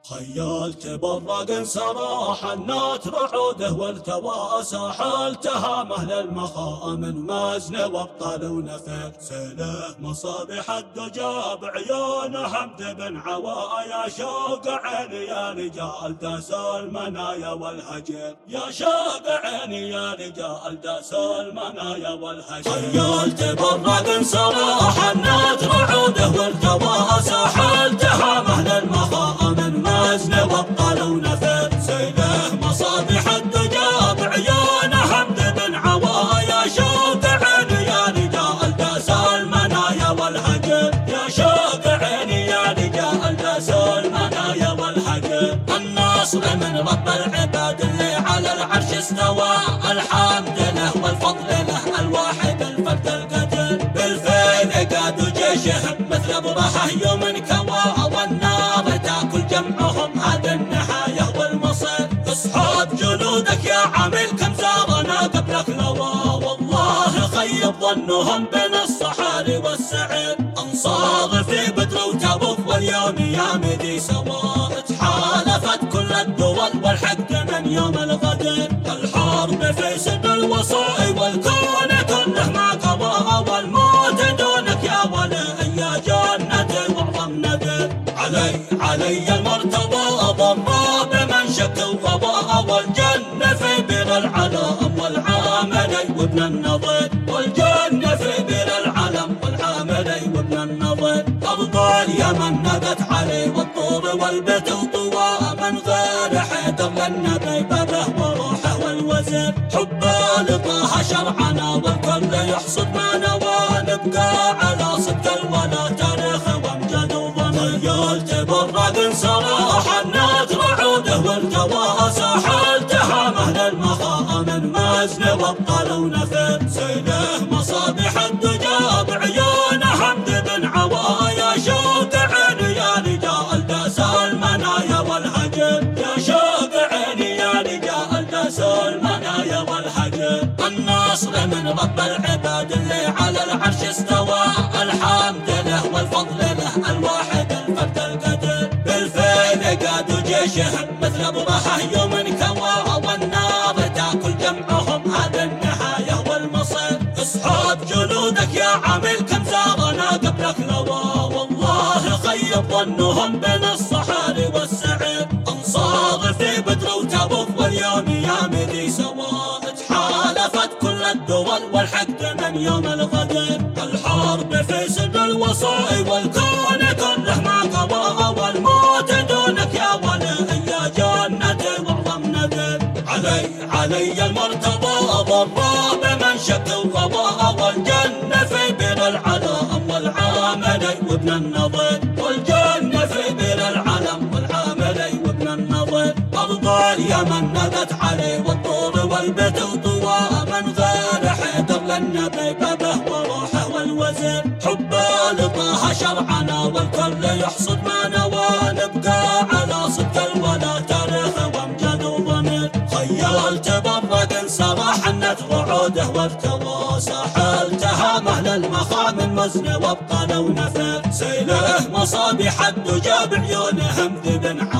خيلت برق سراح النات رعوده والتوى ساحلتها مهل المخامن مازن وابطال ونفر سيله مصابيح الدجى بعيون حمد بن عوايا شوق عيني يا رجال داس المنايا والهجر يا شوق عيني يا رجال داس المنايا والهجر خيلت برق سراح النات رعوده والتوى ساحلتها مهل المخامن مازن وابطال ونفر سيله مصابيح الدجى بعيون حمد بن عوايا شوق عيني يا رجال داس المنايا والهجر يا شوق عيني يا رجال داس المنايا والهجر النصر من رب العباد اللي على العرش استوى الحمد له والفضل له الواحد الفرد القدر بالفيل قادوا جيشهم مثل برحه يوم كوى والنار تاكل جمعهم هذا النهاية والمصير اصحاب جنودك يا عامل كم زارنا قبلك لوا والله خيب ظنهم بين الصحاري والسعير انصار في بدر وتبوك واليوم يا مدي سوا تحالفت كل الدول والحق من يوم الغدر الحرب في سد الوصاء والكون كله ما قضى والموت دونك يا ولي يا جنتي واعظم نذر علي المرتضى ضرى بمن شك القضاء والجنة في بير العلم والعاملي وابن النظر والجنة في بير العلم والعاملي وابن النظر أرض اليمن ندت علي والطور والبيت وطوى من غير حيدر للنبي بابه وروحه والوزر حب لطه شرعنا والكل يحصد ما نوى نبقى على صدق الولا تاريخ وامجد وضمير خيلت برق سراح النات رعوده والتوى ساحلتها مهل المخامن مازن وابطال ونفر سيله مصابيح الدجى بعيون حمد بن عوايا شوق عيني يا رجال داس المنايا والهجر يا شوق عيني يا رجال داس المنايا والهجر النصر من رب العباد اللي على العرش استوى الحمد له والفضل له الواحد الفرد القدر بالفيل قادوا جيشهم مثل برحه يوم كوى والنار تاكل جمعهم هذا النهاية والمصير اصحاب جنودك يا عامل كم زارنا قبلك لوا والله خيب ظنهم بين الصحاري والسعير انصار في بدر وتبوك واليوم يا مدي سوا تحالفت كل الدول والحق من يوم الغدر الحرب في سد الوصاء والكون كله ما قضى والموت دونك يا ولي يا جنتي واعظم نذر علي المرتضى ضرى بمن شك القضاء والجنة في بير العلم والعاملي وابن النظر والجنة في بير العلم والعاملي وابن النظر أرض اليمن ندت علي والطور والبيت وطوى من غير حيدر للنبي بابه وروحه والوزر حب لطه شرعنا والكل يحصد ما نوى نبقى على صدق الولا تاريخ وامجد وضمير خيلت برق سراح النت رعوده والتوى ساحلتها مهل المخامن مزن وابطال ونفر سيله مصابيح الدجى بعيونهم ذبن